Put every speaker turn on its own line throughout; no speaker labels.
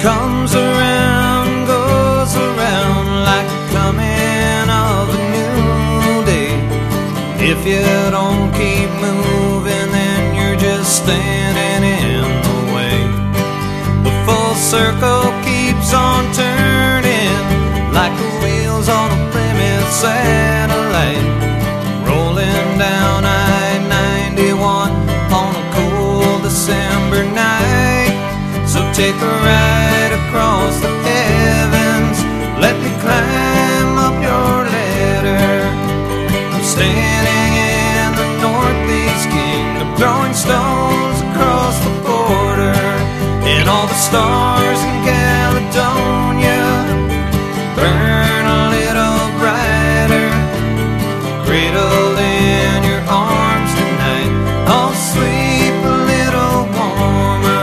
comes around, goes around like the coming of a new day. If you don't keep moving, then you're just standing in the way. The full circle keeps on turning like the wheels on a Plymouth satellite, rolling down I-91 on a cold December night. So take a ride across the heavens, let me climb up your ladder. I'm standing in the Northeast Kingdom, throwing stones across the border, and all the stars in Caledonia burn a little brighter. Cradled in your arms tonight, I'll sleep a little warmer.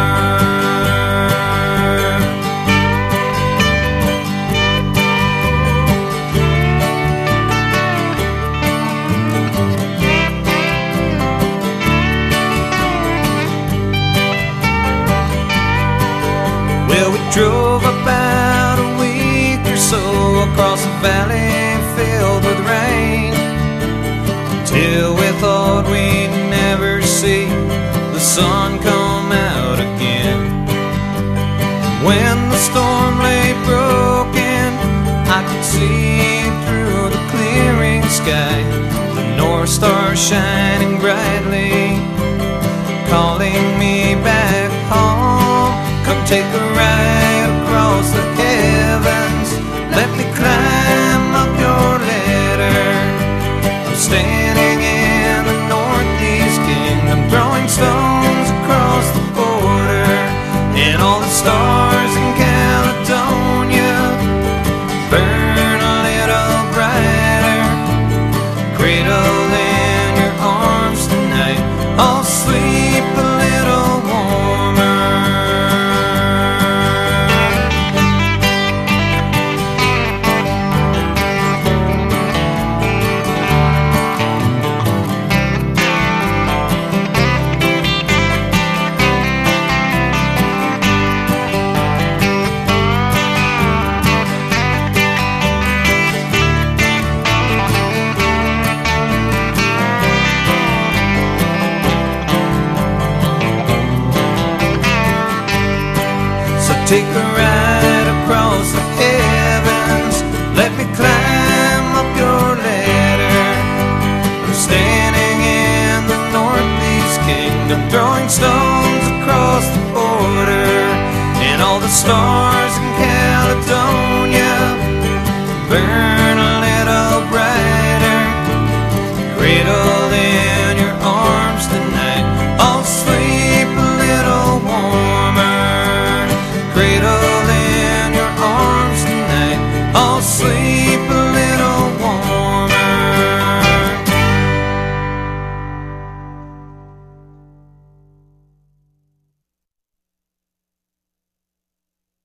Well, we drove about a week or so across a valley filled with rain, till we thought we'd never see the sun come out again. When the storm lay broken, I could see through the clearing sky, the North Star shining brightly, calling me back home. Come take a ride across the heavens, let me climb up your ladder. I'm standing in the Northeast Kingdom, throwing stones across the border, and all the stars in Caledonia burn a little brighter. Cradled in your arms tonight, I'll sleep a little warmer. Take a ride across the heavens, let me climb up your ladder. I'm standing in the Northeast Kingdom, throwing stones across the border, and all the stars in